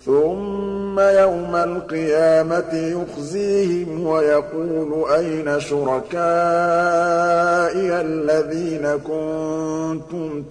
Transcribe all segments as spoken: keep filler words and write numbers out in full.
ثُمَّ يَوْمَ الْقِيَامَةِ يُخْزِيهِمْ وَيَقُولُ أَيْنَ شُرَكَائِيَ الَّذِينَ كُنتُمْ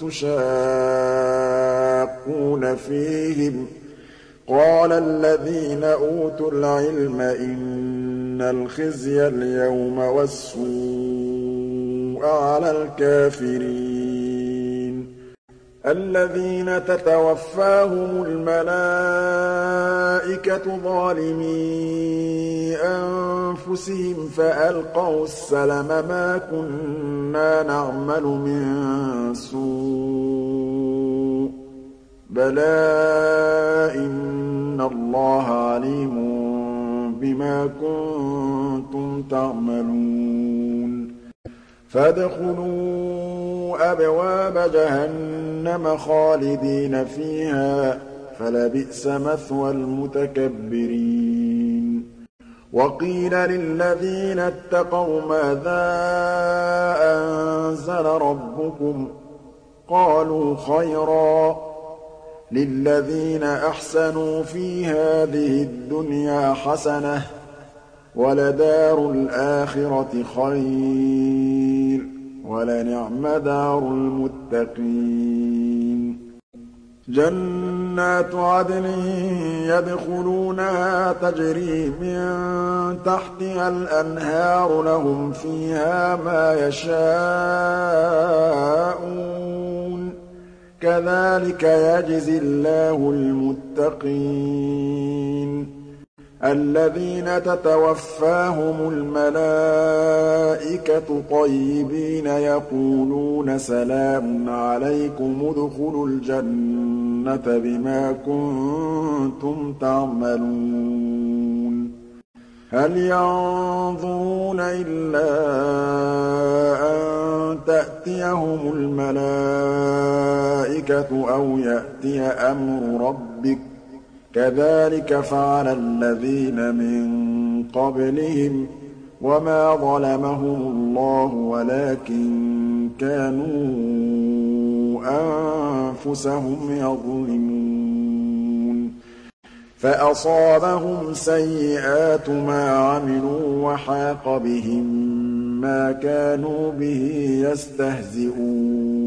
تُشَاقُّونَ فِيهِمْ ۚ قَالَ الَّذِينَ أُوتُوا الْعِلْمَ إِنَّ الْخِزْيَ الْيَوْمَ وَالسُّوءَ عَلَى الْكَافِرِينَ الَّذِينَ تَتَوَفَّاهُمُ الْمَلَائِكَةُ ظَالِمِي أَنفُسِهِمْ فَأَلْقَوْا السَّلَمَ مَا كُنَّا نَعْمَلُ مِن سُوءٍ ۚ بَلَىٰ إِنَّ اللَّهَ عَلِيمٌ بِمَا كُنتُمْ تَعْمَلُونَ فَادْخُلُوا أَبْوَابَ جَهَنَّمَ خَالِدِينَ فِيهَا ۖ فَلَبِئْسَ مَثْوَى الْمُتَكَبِّرِينَ وَقِيلَ لِلَّذِينَ اتَّقَوْا مَاذَا أَنزَلَ رَبُّكُمْ ۚ قَالُوا خَيْرًا ۗ لِّلَّذِينَ أَحْسَنُوا فِي هَٰذِهِ الدُّنْيَا حَسَنَةٌ ۚ وَلَدَارُ الْآخِرَةِ خَيْرٌ ۚ وَلَنِعْمَ دَارُ الْمُتَّقِينَ جَنَّاتُ عَدْنٍ يَدْخُلُونَهَا تَجْرِي مِن تَحْتِهَا الْأَنْهَارُ لَهُمْ فِيهَا مَا يَشَاءُونَ ۚ كَذَٰلِكَ يَجْزِي اللَّهُ الْمُتَّقِينَ الَّذِينَ تَتَوَفَّاهُمُ الْمَلَائِكَةُ طَيِّبِينَ يَقُولُونَ سَلَامٌ عَلَيْكُمُ ادْخُلُوا الْجَنَّةَ بِمَا كُنتُمْ تَعْمَلُونَ هَلْ يَنظُرُونَ إِلَّا أَن تَأْتِيَهُمُ الْمَلَائِكَةُ أَوْ يَأْتِيَ أَمْرُ رَبِّكَ ۚ كَذَٰلِكَ فَعَلَ الَّذِينَ مِن قَبْلِهِمْ ۚ وَمَا ظَلَمَهُمُ اللَّهُ وَلَٰكِن كَانُوا أَنفُسَهُمْ يَظْلِمُونَ فَأَصَابَهُمْ سَيِّئَاتُ مَا عَمِلُوا وَحَاقَ بِهِم مَّا كَانُوا بِهِ يَسْتَهْزِئُونَ